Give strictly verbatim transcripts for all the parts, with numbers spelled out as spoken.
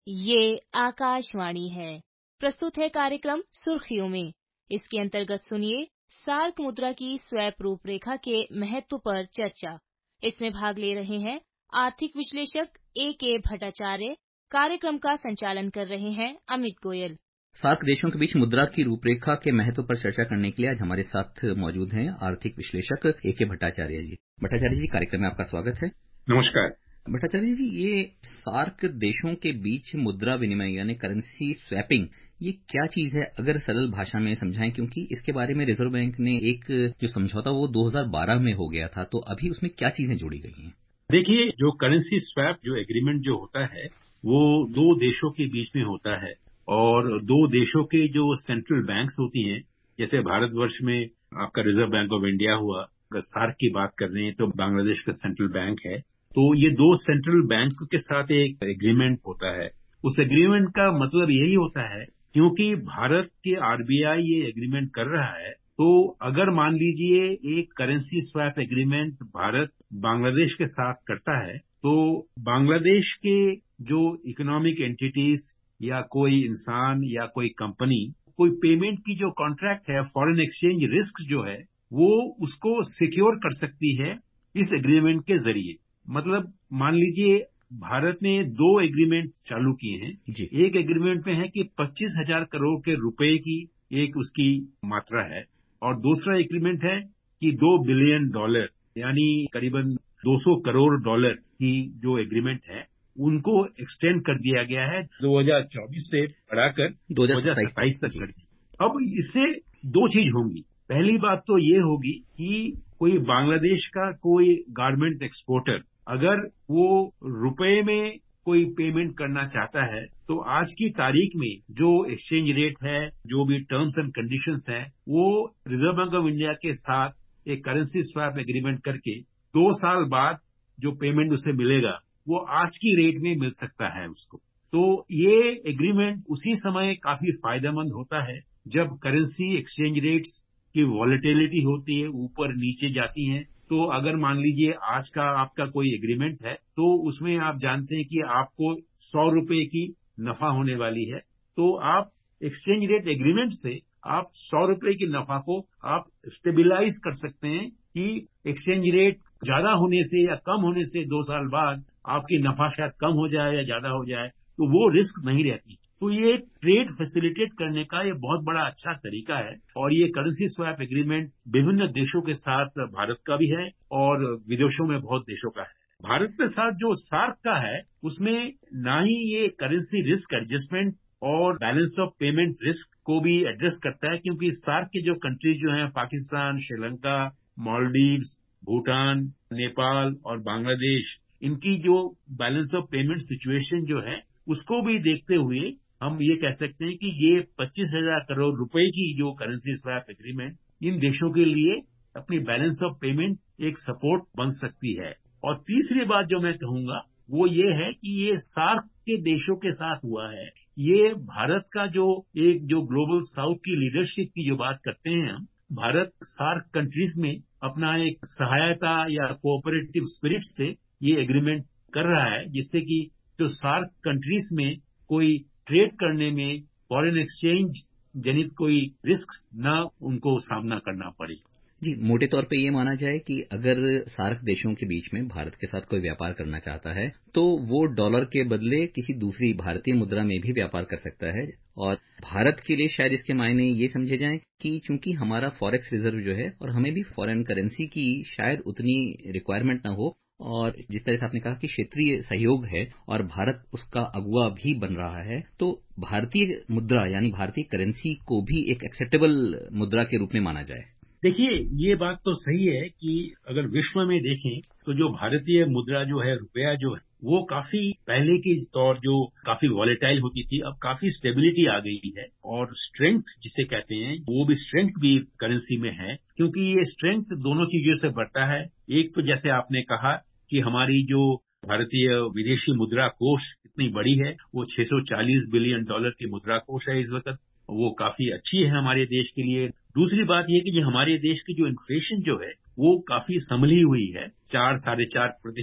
ये आकाशवाणी है। प्रस्तुत है कार्यक्रम सुर्खियों में। इसके अंतर्गत सुनिए सार्क मुद्रा की स्वैप रूपरेखा के महत्व पर चर्चा। इसमें भाग ले रहे हैं आर्थिक विश्लेषक ए के भट्टाचार्य। कार्यक्रम का संचालन कर रहे हैं अमित गोयल। सार्क देशों के बीच मुद्रा की रूपरेखा के महत्व पर चर्चा करने के लिए आज हमारे साथ मौजूद हैं आर्थिक विश्लेषक ए के भट्टाचार्य जी। भट्टाचार्य जी, कार्यक्रम में आपका स्वागत है। नमस्कार। भट्टाचार्य जी, ये सार्क देशों के बीच मुद्रा विनिमय यानी करेंसी स्वैपिंग, ये क्या चीज है, अगर सरल भाषा में समझाएं, क्योंकि इसके बारे में रिजर्व बैंक ने एक जो समझौता वो दो हज़ार बारह में हो गया था, तो अभी उसमें क्या चीजें जोड़ी गई हैं? देखिए, जो करेंसी स्वैप जो एग्रीमेंट जो होता है वो दो देशों के बीच में होता है और दो देशों के जो सेंट्रल बैंक्स होती हैं, जैसे भारतवर्ष में आपका रिजर्व बैंक ऑफ इंडिया हुआ, अगर सार्क की बात कर रहे हैं तो बांग्लादेश का सेंट्रल बैंक है। तो ये दो सेंट्रल बैंक के साथ एक एग्रीमेंट होता है। उस एग्रीमेंट का मतलब यही होता है, क्योंकि भारत के आरबीआई ये एग्रीमेंट कर रहा है, तो अगर मान लीजिए एक currency swap agreement Bharat Bangladesh के साथ करता है, तो बांग्लादेश के जो इकोनॉमिक एंटिटीज या कोई इंसान या कोई कंपनी कोई पेमेंट की जो कॉन्ट्रैक्ट है, फॉरेन एक्सचेंज रिस्क जो है, वो उसको सिक्योर कर सकती है इस एग्रीमेंट के जरिए। मतलब मान लीजिए भारत ने दो एग्रीमेंट चालू किए हैं। एक एग्रीमेंट में है कि पच्चीस हजार करोड़ के रुपए की एक उसकी मात्रा है और दूसरा एग्रीमेंट है कि दो बिलियन डॉलर यानी करीबन दो सौ करोड़ डॉलर की जो एग्रीमेंट है उनको एक्सटेंड कर दिया गया है दो हज़ार चौबीस से बढ़ाकर दो हज़ार सत्ताईस तक कर दिया। अब इससे दो चीज होंगी। पहली बात तो ये होगी कि कोई बांग्लादेश का कोई गारमेंट एक्सपोर्टर अगर वो रुपए में कोई पेमेंट करना चाहता है, तो आज की तारीख में जो एक्सचेंज रेट है, जो भी टर्म्स एंड कंडीशंस हैं, वो रिजर्व बैंक ऑफ इंडिया के साथ एक करेंसी स्वैप एग्रीमेंट करके दो साल बाद जो पेमेंट उसे मिलेगा वो आज की रेट में मिल सकता है उसको। तो ये एग्रीमेंट उसी समय काफी फायदेमंद होता है जब करेंसी एक्सचेंज रेट्स की वॉलेटिलिटी होती है, ऊपर नीचे जाती हैं। तो अगर मान लीजिए आज का आपका कोई एग्रीमेंट है, तो उसमें आप जानते हैं कि आपको सौ रुपए की नफा होने वाली है, तो आप एक्सचेंज रेट एग्रीमेंट से आप सौ रुपए की नफा को आप स्टेबिलाईज कर सकते हैं कि एक्सचेंज रेट ज्यादा होने से या कम होने से दो साल बाद आपकी नफा शायद कम हो जाए या ज्यादा हो जाए, तो वो रिस्क नहीं रहती। तो ये ट्रेड फैसिलिटेट करने का ये बहुत बड़ा अच्छा तरीका है और ये करेंसी स्वैप एग्रीमेंट विभिन्न देशों के साथ भारत का भी है और विदेशों में बहुत देशों का है। भारत के साथ जो सार्क का है उसमें ना ही ये करेंसी रिस्क एडजस्टमेंट और बैलेंस ऑफ पेमेंट रिस्क को भी एड्रेस करता है, क्योंकि सार्क के जो कंट्रीज जो हैं पाकिस्तान, श्रीलंका, मालदीव्स, भूटान, नेपाल और बांग्लादेश, इनकी जो बैलेंस ऑफ पेमेंट सिचुएशन जो है उसको भी देखते हुए हम ये कह सकते हैं कि ये पच्चीस हजार करोड़ रुपए की जो करेंसी स्वैप एग्रीमेंट इन देशों के लिए अपनी बैलेंस ऑफ पेमेंट एक सपोर्ट बन सकती है। और तीसरी बात जो मैं कहूंगा वो ये है कि ये सार्क के देशों के साथ हुआ है। ये भारत का जो एक जो ग्लोबल साउथ की लीडरशिप की जो बात करते हैं हम, भारत सार्क कंट्रीज में अपना एक सहायता या कोऑपरेटिव स्पिरिट से ये एग्रीमेंट कर रहा है, जिससे कि जो सार्क कंट्रीज में कोई ट्रेड करने में फॉरेन एक्सचेंज जनित कोई रिस्क ना उनको सामना करना पड़े। जी, मोटे तौर पे ये माना जाए कि अगर सार्क देशों के बीच में भारत के साथ कोई व्यापार करना चाहता है तो वो डॉलर के बदले किसी दूसरी भारतीय मुद्रा में भी व्यापार कर सकता है। और भारत के लिए शायद इसके मायने ये समझे जाएं कि चूंकि हमारा फॉरेक्स रिजर्व जो है और हमें भी फॉरेन करेंसी की शायद उतनी रिक्वायरमेंट ना हो, और जिस तरह से आपने कहा कि क्षेत्रीय सहयोग है और भारत उसका अगुवा भी बन रहा है, तो भारतीय मुद्रा यानी भारतीय करेंसी को भी एक एक्सेप्टेबल मुद्रा के रूप में माना जाए। देखिए, ये बात तो सही है कि अगर विश्व में देखें तो जो भारतीय मुद्रा जो है, रुपया जो है, वो काफी पहले की तौर जो काफी वॉलेटाइल होती थी, अब काफी स्टेबिलिटी आ गई है और स्ट्रेंथ जिसे कहते हैं वो भी स्ट्रेंथ भी करेंसी में है, क्योंकि ये स्ट्रेंथ दोनों चीजों से बढ़ता है। एक तो जैसे आपने कहा कि हमारी जो भारतीय विदेशी मुद्रा कोष इतनी बड़ी है, वो छह सौ चालीस बिलियन डॉलर की मुद्रा कोष है इस वक्त, वो काफी अच्छी है हमारे देश के लिए। दूसरी बात यह कि हमारे देश की जो इन्फ्लेशन जो है वो काफी संभली हुई है, चार साढ़े चार प्रतिशत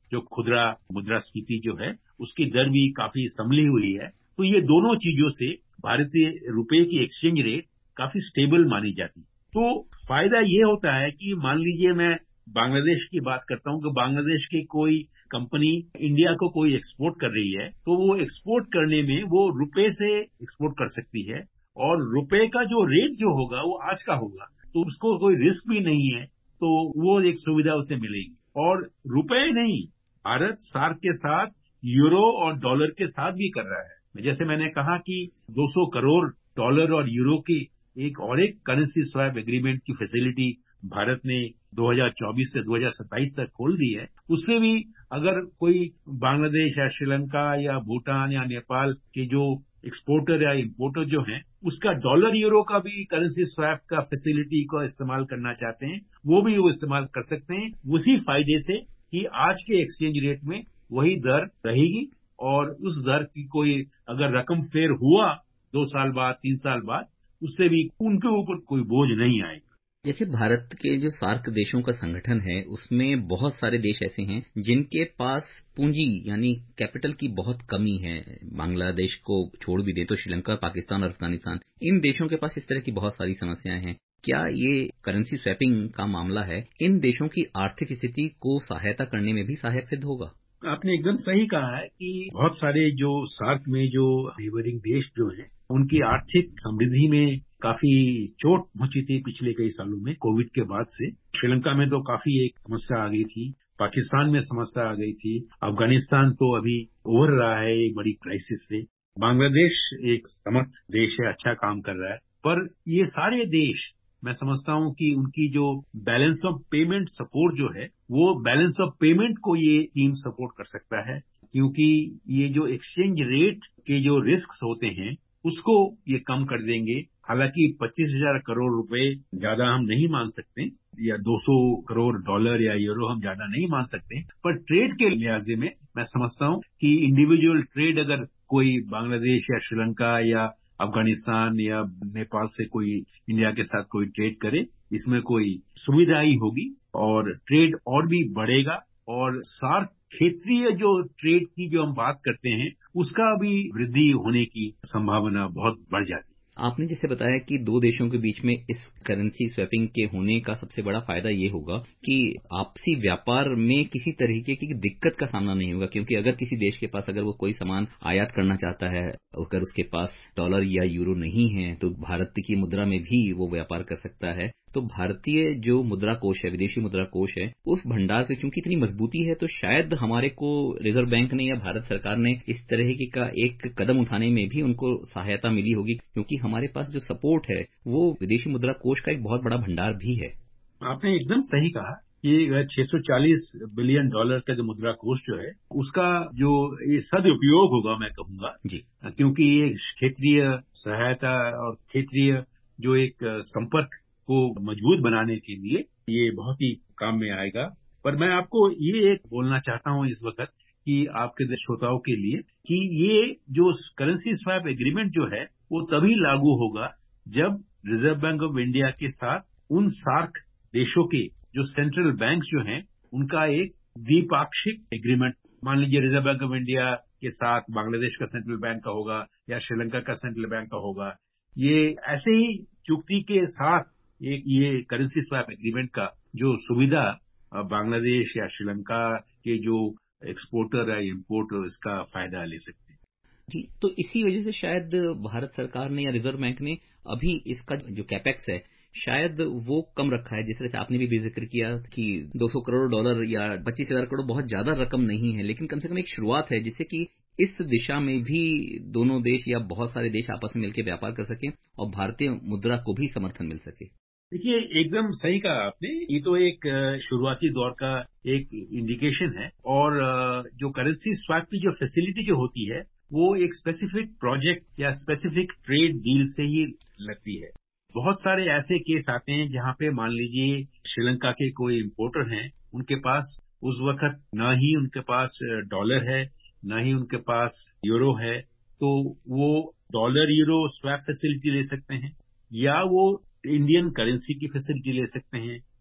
जो खुदरा मुद्रास्फीति जो है उसकी दर भी काफी संभली हुई है। तो ये दोनों चीजों से भारतीय रुपए की एक्सचेंज रेट काफी स्टेबल मानी जाती है। तो फायदा ये होता है कि मान लीजिए मैं बांग्लादेश की बात करता हूं कि बांग्लादेश की कोई कंपनी इंडिया को कोई एक्सपोर्ट कर रही है, तो वो एक्सपोर्ट करने में वो रुपए से एक्सपोर्ट कर सकती है और रुपए का जो रेट जो होगा वो आज का होगा, तो उसको कोई रिस्क भी नहीं है, तो वो एक सुविधा उसे मिलेगी। और रुपए नहीं, भारत सार्क के साथ यूरो और डॉलर के साथ भी कर रहा है। जैसे मैंने कहा कि दो सौ करोड़ डॉलर और यूरो की एक और एक करेंसी स्वैप एग्रीमेंट की फैसिलिटी भारत ने दो हज़ार चौबीस से दो हज़ार सत्ताईस तक खोल दी है। उससे भी अगर कोई बांग्लादेश या श्रीलंका या भूटान या नेपाल के जो एक्सपोर्टर या इंपोर्टर जो हैं, उसका डॉलर यूरो का भी करेंसी स्वैप का फैसिलिटी का इस्तेमाल करना चाहते हैं, वो भी वो इस्तेमाल कर सकते हैं, उसी फायदे से कि आज के एक्सचेंज रेट में वही दर रहेगी और उस दर की कोई अगर रकम फेर हुआ दो साल बाद तीन साल बाद, उससे भी उनके ऊपर कोई बोझ नहीं आएगा। जैसे भारत के जो सार्क देशों का संगठन है उसमें बहुत सारे देश ऐसे हैं जिनके पास पूंजी यानी कैपिटल की बहुत कमी है। बांग्लादेश को छोड़ भी दे तो श्रीलंका, पाकिस्तान और अफगानिस्तान, इन देशों के पास इस तरह की बहुत सारी समस्याएं हैं। क्या ये करेंसी स्वैपिंग का मामला है इन देशों की आर्थिक स्थिति को सहायता करने में भी सहायक सिद्ध होगा? आपने एकदम सही कहा है कि बहुत सारे जो सार्क में जो नेबरिंग देश जो हैं, उनकी आर्थिक समृद्धि में काफी चोट पहुंची थी पिछले कई सालों में कोविड के बाद से। श्रीलंका में तो काफी एक समस्या आ गई थी, पाकिस्तान में समस्या आ गई थी, अफगानिस्तान तो अभी उभर रहा है एक बड़ी क्राइसिस से, बांग्लादेश एक समर्थ देश है, अच्छा काम कर रहा है। पर ये सारे देश मैं समझता हूं कि उनकी जो बैलेंस ऑफ पेमेंट सपोर्ट जो है, वो बैलेंस ऑफ पेमेंट को ये टीम सपोर्ट कर सकता है, क्योंकि ये जो एक्सचेंज रेट के जो रिस्क होते हैं उसको ये कम कर देंगे। हालांकि पच्चीस हजार करोड़ रुपए ज्यादा हम नहीं मान सकते या दो सौ करोड़ डॉलर या यूरो हम ज्यादा नहीं मान सकते, पर ट्रेड के लिहाजे में मैं समझता हूं कि इंडिविजुअल ट्रेड अगर कोई बांग्लादेश या श्रीलंका या अफगानिस्तान या नेपाल से कोई इंडिया के साथ कोई ट्रेड करे, इसमें कोई सुविधा ही होगी और ट्रेड और भी बढ़ेगा और सार्क क्षेत्रीय जो ट्रेड की जो हम बात करते हैं उसका भी वृद्धि होने की संभावना बहुत बढ़ जाती है। आपने जैसे बताया कि दो देशों के बीच में इस करेंसी स्वैपिंग के होने का सबसे बड़ा फायदा ये होगा कि आपसी व्यापार में किसी तरीके की दिक्कत का सामना नहीं होगा, क्योंकि अगर किसी देश के पास अगर वो कोई सामान आयात करना चाहता है, अगर उसके पास डॉलर या यूरो नहीं है तो भारत की मुद्रा में भी वो व्यापार कर सकता है। तो भारतीय जो मुद्रा कोष है, विदेशी मुद्रा कोष है, उस भंडार की चूंकि इतनी मजबूती है तो शायद हमारे को रिजर्व बैंक ने या भारत सरकार ने इस तरह का एक कदम उठाने में भी उनको सहायता मिली होगी, क्योंकि हमारे पास जो सपोर्ट है वो विदेशी मुद्रा कोष का एक बहुत बड़ा भंडार भी है। आपने एकदम सही कहा। ये छह सौ चालीस बिलियन डॉलर का जो मुद्रा कोष जो है उसका जो ये सदुपयोग होगा मैं कहूंगा जी, क्योंकि ये क्षेत्रीय सहायता और क्षेत्रीय जो एक संपर्क को मजबूत बनाने के लिए ये बहुत ही काम में आएगा। पर मैं आपको ये एक बोलना चाहता हूं इस वक्त कि आपके श्रोताओं के लिए कि ये जो करेंसी स्वैप एग्रीमेंट जो है वो तभी लागू होगा जब रिजर्व बैंक ऑफ इंडिया के साथ उन सार्क देशों के जो सेंट्रल बैंक्स जो हैं उनका एक द्विपाक्षिक एग्रीमेंट, मान लीजिए रिजर्व बैंक ऑफ इंडिया के साथ बांग्लादेश का सेंट्रल बैंक का होगा या श्रीलंका का सेंट्रल बैंक का होगा, ये ऐसे ही चुक्ति के साथ एक ये करेंसी स्वैप एग्रीमेंट का जो सुविधा बांग्लादेश या श्रीलंका के जो एक्सपोर्टर या इम्पोर्टर इसका फायदा ले सकते हैं। जी, तो इसी वजह से शायद भारत सरकार ने या रिजर्व बैंक ने अभी इसका जो कैपेक्स है शायद वो कम रखा है। जिस तरह से आपने भी जिक्र किया कि दो सौ करोड़ डॉलर या पच्चीस हजार करोड़ बहुत ज्यादा रकम नहीं है, लेकिन कम से कम एक शुरुआत है जिससे कि इस दिशा में भी दोनों देश या बहुत सारे देश आपस में मिलकर व्यापार कर सकें और भारतीय मुद्रा को भी समर्थन मिल सके। देखिए, एकदम सही कहा आपने। ये तो एक शुरुआती दौर का एक इंडिकेशन है और जो करेंसी स्वैप की जो फैसिलिटी जो होती है वो एक स्पेसिफिक प्रोजेक्ट या स्पेसिफिक ट्रेड डील से ही लगती है। बहुत सारे ऐसे केस आते हैं जहां पे मान लीजिए श्रीलंका के कोई इम्पोर्टर हैं, उनके पास उस वक्त न ही उनके पास डॉलर है न ही उनके पास यूरो है, तो वो डॉलर यूरो स्वैप फैसिलिटी ले सकते हैं या वो इंडियन करेंसी की फैसिलिटी ले सकते हैं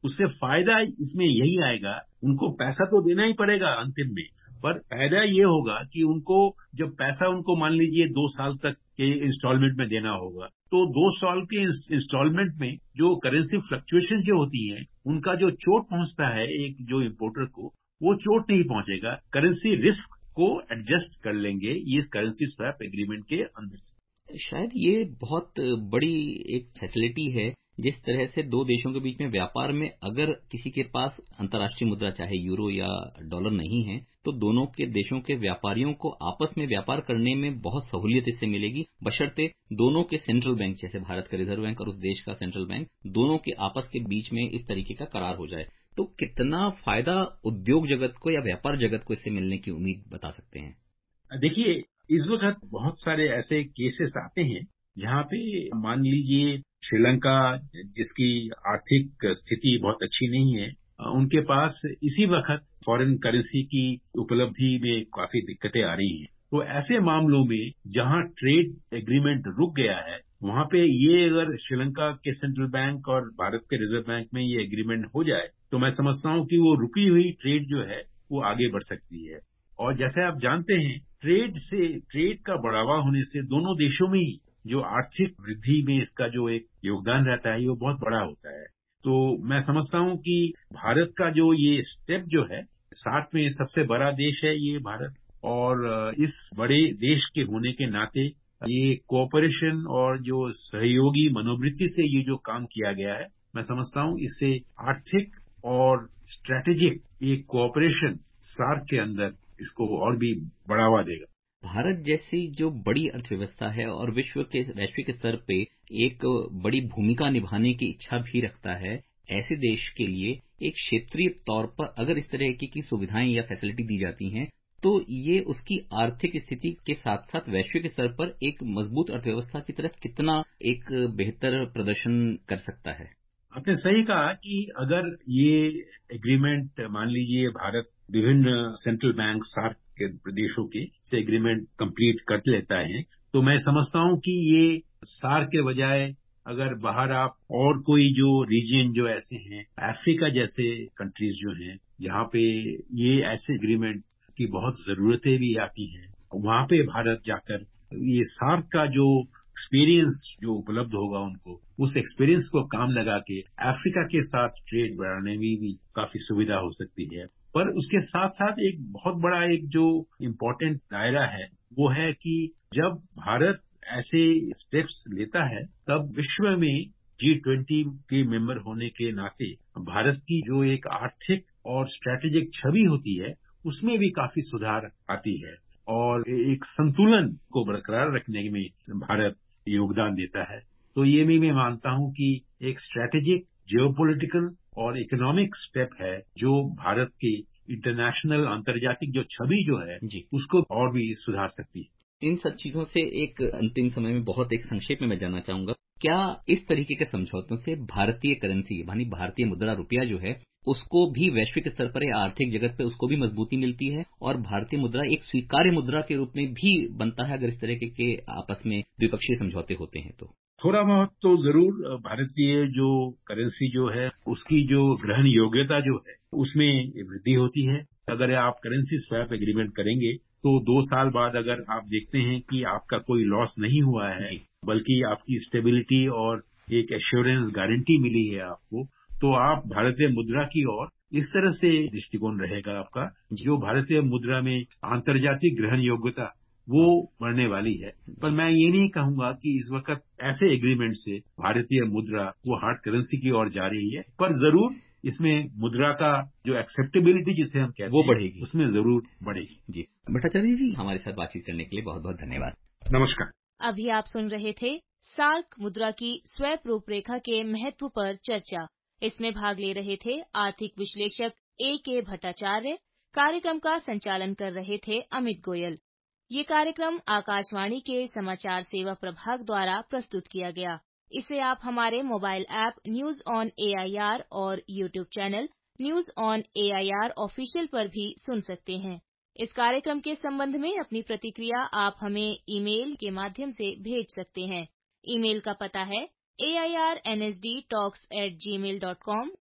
उससे फायदा इसमें यही आएगा, उनको पैसा तो देना ही पड़ेगा अंतिम में, पर फायदा ये होगा कि उनको जब पैसा उनको मान लीजिए दो साल तक के इंस्टॉलमेंट में देना होगा, तो दो साल के इंस्टॉलमेंट में जो करेंसी फ्लक्चुएशन जो होती है, उनका जो चोट पहुंचता है एक जो इम्पोर्टर को, वो चोट नहीं पहुंचेगा। करेंसी रिस्क को एडजस्ट कर लेंगे ये करेंसी स्वैप एग्रीमेंट के अंदर से। शायद ये बहुत बड़ी एक फैसिलिटी है, जिस तरह से दो देशों के बीच में व्यापार में अगर किसी के पास अंतर्राष्ट्रीय मुद्रा चाहे यूरो या डॉलर नहीं है, तो दोनों के देशों के व्यापारियों को आपस में व्यापार करने में बहुत सहूलियत इससे मिलेगी, बशर्ते दोनों के सेंट्रल बैंक जैसे भारत का रिजर्व बैंक और उस देश का सेंट्रल बैंक दोनों के आपस के बीच में इस तरीके का करार हो जाए। तो कितना फायदा उद्योग जगत को या व्यापार जगत को इससे मिलने की उम्मीद बता सकते हैं? देखिए, इस वक्त बहुत सारे ऐसे केसेस आते हैं जहाँ पे मान लीजिए श्रीलंका, जिसकी आर्थिक स्थिति बहुत अच्छी नहीं है, उनके पास इसी वक्त फॉरेन करेंसी की उपलब्धि में काफी दिक्कतें आ रही हैं। तो ऐसे मामलों में जहाँ ट्रेड एग्रीमेंट रुक गया है, वहाँ पे ये अगर श्रीलंका के सेंट्रल बैंक और भारत के रिजर्व बैंक में ये एग्रीमेंट हो जाए, तो मैं समझता हूँ कि वो रुकी हुई ट्रेड जो है वो आगे बढ़ सकती है। और जैसे आप जानते हैं, ट्रेड से ट्रेड का बढ़ावा होने से दोनों देशों में ही जो आर्थिक वृद्धि में इसका जो एक योगदान रहता है, वो बहुत बड़ा होता है। तो मैं समझता हूँ कि भारत का जो ये स्टेप जो है, साथ में सबसे बड़ा देश है ये भारत, और इस बड़े देश के होने के नाते ये कोऑपरेशन और जो सहयोगी मनोवृत्ति से ये जो काम किया गया है, मैं समझता हूँ इससे आर्थिक और स्ट्रेटेजिक एक कोऑपरेशन सार्क के अंदर इसको और भी बढ़ावा देगा। भारत जैसी जो बड़ी अर्थव्यवस्था है और विश्व के वैश्विक स्तर पे एक बड़ी भूमिका निभाने की इच्छा भी रखता है, ऐसे देश के लिए एक क्षेत्रीय तौर पर अगर इस तरह की, की सुविधाएं या फैसिलिटी दी जाती हैं, तो ये उसकी आर्थिक स्थिति के साथ साथ वैश्विक स्तर पर एक मजबूत अर्थव्यवस्था की तरफ कितना एक बेहतर प्रदर्शन कर सकता है। आपने सही कहा कि अगर ये एग्रीमेंट मान लीजिए भारत विभिन्न सेंट्रल बैंक सार्क के प्रदेशों के से एग्रीमेंट कंप्लीट कर लेता है, तो मैं समझता हूं कि ये सार्क के बजाय अगर बाहर आप और कोई जो रीजन जो ऐसे हैं, अफ्रीका जैसे कंट्रीज जो हैं, जहां पे ये ऐसे एग्रीमेंट की बहुत जरूरतें भी आती हैं, वहां पे भारत जाकर ये सार्क का जो एक्सपीरियंस जो उपलब्ध होगा उनको, उस एक्सपीरियंस को काम लगा के अफ्रीका के साथ ट्रेड बढ़ाने में भी काफी सुविधा हो सकती है। पर उसके साथ साथ एक बहुत बड़ा एक जो इम्पोर्टेंट दायरा है, वो है कि जब भारत ऐसे स्टेप्स लेता है, तब विश्व में जी ट्वेंटी के मेंबर होने के नाते भारत की जो एक आर्थिक और स्ट्रैटेजिक छवि होती है, उसमें भी काफी सुधार आती है और एक संतुलन को बरकरार रखने में भारत योगदान देता है। तो ये भी मैं मानता हूं कि एक स्ट्रैटेजिक, जियोपॉलिटिकल और इकोनॉमिक स्टेप है जो भारत की इंटरनेशनल अंतर्जातिक जो छवि जो है जी, उसको और भी सुधार सकती है। इन सब चीजों से एक अंतिम समय में बहुत एक संक्षेप में मैं जानना चाहूंगा, क्या इस तरीके के समझौतों से भारतीय करेंसी यानी भारतीय मुद्रा रुपया जो है, उसको भी वैश्विक स्तर पर या आर्थिक जगत पे उसको भी मजबूती मिलती है और भारतीय मुद्रा एक स्वीकार्य मुद्रा के रूप में भी बनता है अगर इस तरह के आपस में द्विपक्षीय समझौते होते हैं तो? थोड़ा बहुत तो जरूर भारतीय जो करेंसी जो है उसकी जो ग्रहण योग्यता जो है उसमें वृद्धि होती है। अगर आप करेंसी स्वैप एग्रीमेंट करेंगे तो दो साल बाद अगर आप देखते हैं कि आपका कोई लॉस नहीं हुआ है, बल्कि आपकी स्टेबिलिटी और एक एश्योरेंस गारंटी मिली है आपको, तो आप भारतीय मुद्रा की ओर इस तरह से दृष्टिकोण रहेगा आपका, जो भारतीय मुद्रा में अंतर्जातीय ग्रहण योग्यता वो बढ़ने वाली है। पर मैं ये नहीं कहूंगा कि इस वक्त ऐसे एग्रीमेंट से भारतीय मुद्रा वो हार्ड करेंसी की ओर जा रही है, पर जरूर इसमें मुद्रा का जो एक्सेप्टेबिलिटी जिसे हम कहते वो हैं बढ़ेगी, उसमें जरूर बढ़ेगी। जी, भट्टाचार्य जी हमारे साथ बातचीत करने के लिए बहुत बहुत धन्यवाद। नमस्कार। अभी आप सुन रहे थे सार्क मुद्रा की स्वैप रूपरेखा के महत्व पर चर्चा। इसमें भाग ले रहे थे आर्थिक विश्लेषक ए के भट्टाचार्य। कार्यक्रम का संचालन कर रहे थे अमित गोयल। ये कार्यक्रम आकाशवाणी के समाचार सेवा प्रभाग द्वारा प्रस्तुत किया गया। इसे आप हमारे mobile app news on AIR और YouTube channel news on AIR official पर भी सुन सकते हैं। इस कार्यक्रम के संबंध में अपनी प्रतिक्रिया आप हमें ईमेल के माध्यम से भेज सकते हैं। ईमेल का पता है A I R N S D talks at gmail dot com